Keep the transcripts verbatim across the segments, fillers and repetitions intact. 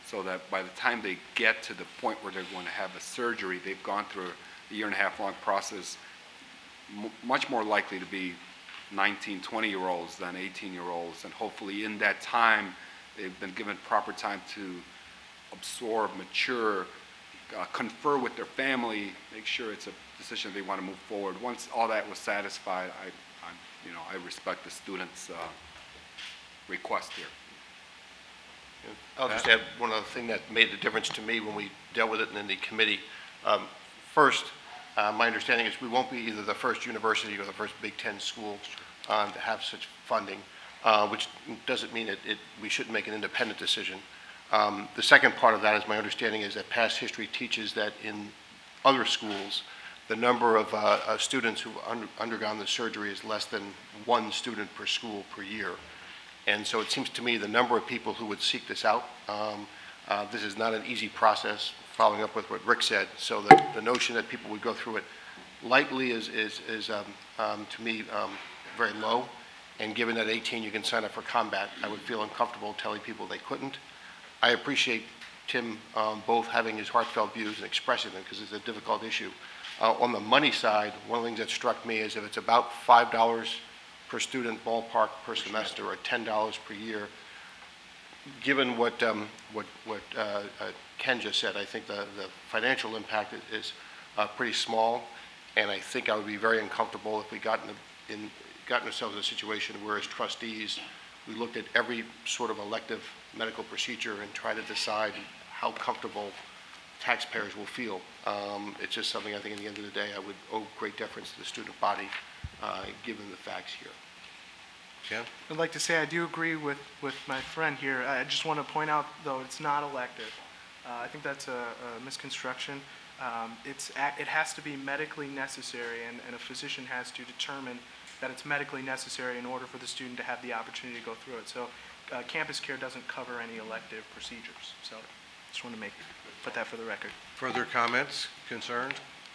so that by the time they get to the point where they're going to have a surgery, they've gone through a year and a half long process, m- much more likely to be nineteen, twenty-year-olds than eighteen-year-olds, and hopefully in that time, they've been given proper time to absorb, mature, uh, confer with their family, make sure it's a decision they want to move forward. Once all that was satisfied, I, I you know, I respect the students' uh, request here. I'll just add one other thing that made the difference to me when we dealt with it in the committee. Um, first, uh, my understanding is we won't be either the first university or the first Big Ten school um, to have such funding, uh, which doesn't mean it, it, we shouldn't make an independent decision. Um, the second part of that is my understanding is that past history teaches that in other schools, the number of uh, uh, students who've under, undergone the surgery is less than one student per school per year. And so it seems to me the number of people who would seek this out, um, uh, this is not an easy process, following up with what Rick said. So the, the notion that people would go through it lightly is, is, is um, um, to me, um, very low. And given that eighteen you can sign up for combat, I would feel uncomfortable telling people they couldn't. I appreciate Tim um, both having his heartfelt views and expressing them because it's a difficult issue. Uh, on the money side, one of the things that struck me is if it's about five dollars per student ballpark per semester or ten dollars per year, given what um, what, what uh, uh, Ken just said, I think the, the financial impact is, is uh, pretty small, and I think I would be very uncomfortable if we got in, a, in gotten ourselves in a situation where as trustees we looked at every sort of elective medical procedure and try to decide how comfortable taxpayers will feel. Um, it's just something I think at the end of the day I would owe great deference to the student body uh, given the facts here. Ken? I'd like to say I do agree with, with my friend here. I just want to point out, though, it's not elective. Uh, I think that's a, a misconstruction. Um, it's a, it has to be medically necessary, and, and a physician has to determine that it's medically necessary in order for the student to have the opportunity to go through it. So uh, campus care doesn't cover any elective procedures. So just want to make put that for the record. Further comments, concerns?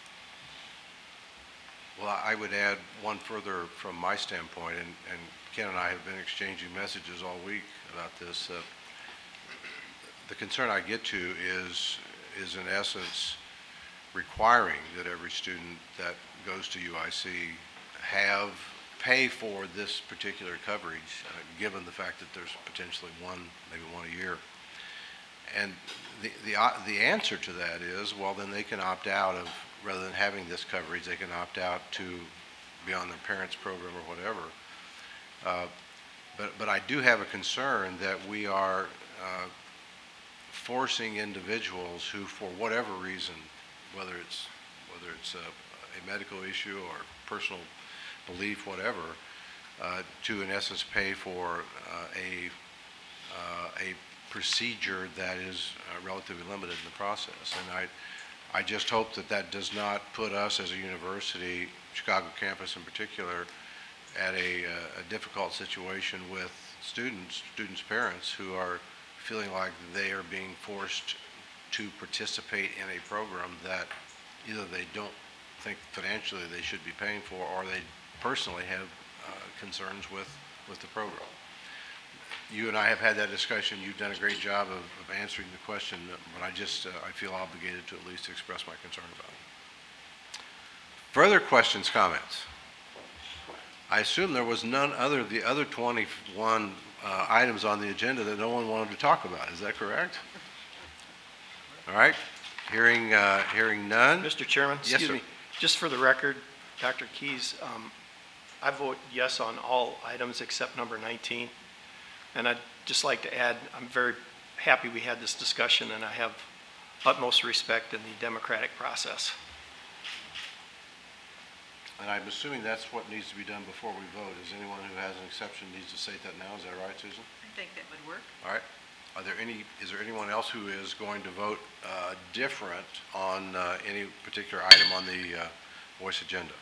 Well, I would add one further from my standpoint, and, and Ken and I have been exchanging messages all week about this. Uh, the concern I get to is, is in essence requiring that every student that goes to U I C have pay for this particular coverage, uh, given the fact that there's potentially one, maybe one a year. And the, the, uh, the answer to that is, well, then they can opt out of, rather than having this coverage, they can opt out to be on their parents' program or whatever. Uh, but, but I do have a concern that we are uh, forcing individuals who, for whatever reason, whether it's, whether it's a, a medical issue or personal belief, whatever, uh, to in essence pay for uh, a, uh, a procedure that is uh, relatively limited in the process. And I, I just hope that that does not put us as a university, Chicago campus in particular, at a, uh, a difficult situation with students, students' parents who are feeling like they are being forced to participate in a program that either they don't think financially they should be paying for, or they personally have uh, concerns with, with the program. You and I have had that discussion. You've done a great job of, of answering the question, but I just, uh, I feel obligated to at least express my concern about it. Further questions, comments? I assume there was none other, the other twenty-one uh, items on the agenda that no one wanted to talk about. Is that correct? All right. Hearing, uh, hearing none. Mister Chairman, Yes, excuse sir. me. Just for the record, Doctor Keys, um, I vote yes on all items except number nineteen. And I'd just like to add, I'm very happy we had this discussion, and I have utmost respect in the democratic process. And I'm assuming that's what needs to be done before we vote. Is anyone who has an exception needs to state that now? Is that right, Susan? I think that would work. All right. Are there any, is there anyone else who is going to vote uh, different on uh, any particular item on the uh, voice agenda?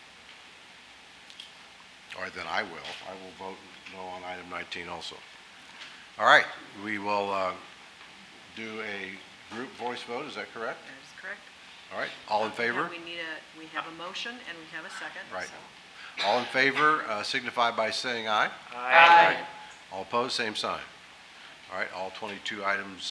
All right, then I will. I will vote no on item nineteen also. All right, we will uh, do a group voice vote. Is that correct? That is correct. All right, all in favor? We need a, we have a motion and we have a second. Right. So. All in favor uh, signify by saying aye. Aye. All opposed, same sign. All right, all twenty-two items